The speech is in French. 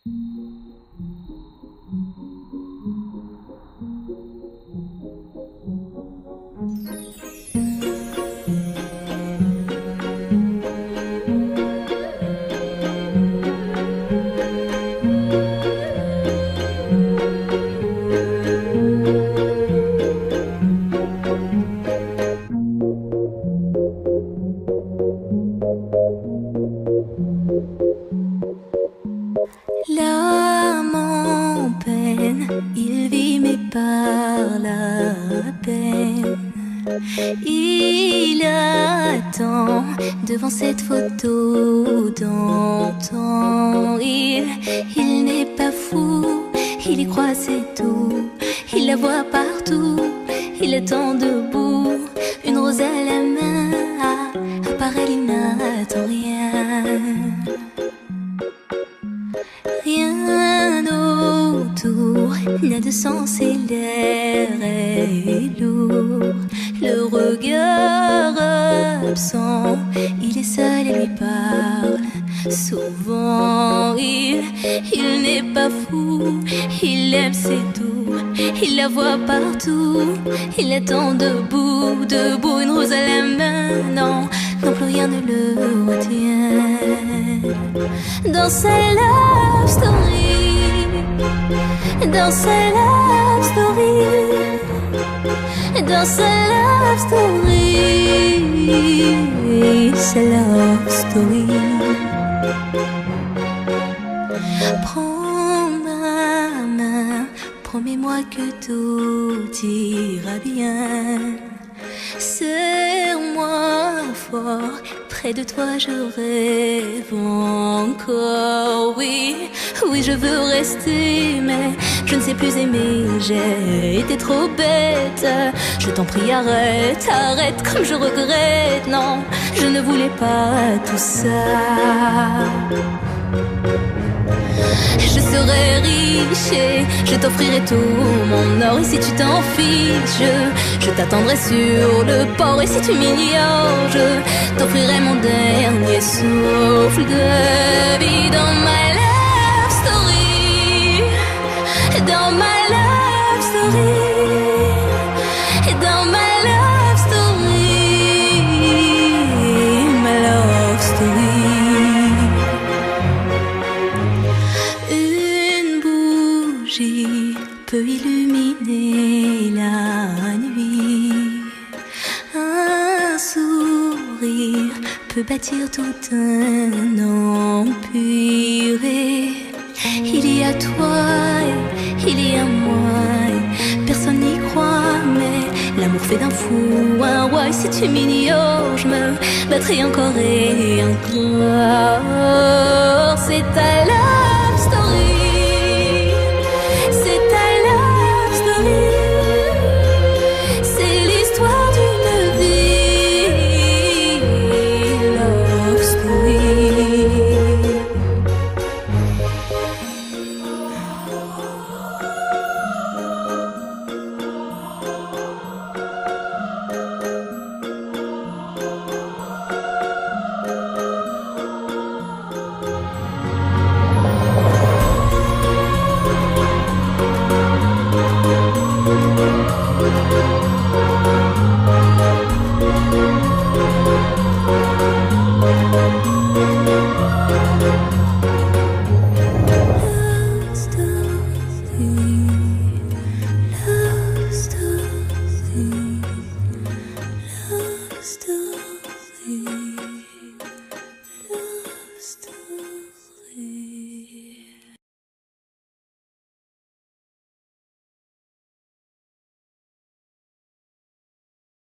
L'âme en peine, il vit mais par la peine. Il attend devant cette photo d'antan. Il n'est pas fou, il y croit c'est tout. Il la voit partout, il attend debout. Une rose à la main, à part elle il n'attend rien. Rien autour n'a de sens et l'air est lourd. Le regard absent, il est seul et lui parle. Souvent il n'est pas fou, il aime c'est tout. Il la voit partout, il attend debout, debout. Une rose à la main, non, non plus rien ne le retient. Dans sa love story, dans sa love story, dans sa love story, sa love story. Prends ma main, promets-moi que tout ira bien. Serre-moi fort, près de toi je rêve encore. Oui, oui je veux rester, mais je ne sais plus aimer. J'ai été trop bête, je t'en prie arrête, arrête comme je regrette. Non, je ne voulais pas tout ça. Je serai riche et je t'offrirai tout mon or. Et si tu t'en fiches, je t'attendrai sur le port. Et si tu m'ignores, je t'offrirai mon dernier souffle de vie. Dans ma love story, dans ma love story, dans ma love story, ma love story. Peut illuminer la nuit. Un sourire peut bâtir tout un empire. Et il y a toi, il y a moi. Personne n'y croit, mais l'amour fait d'un fou un roi. Et si tu m'ignores, je me battrai encore et encore. C'est à la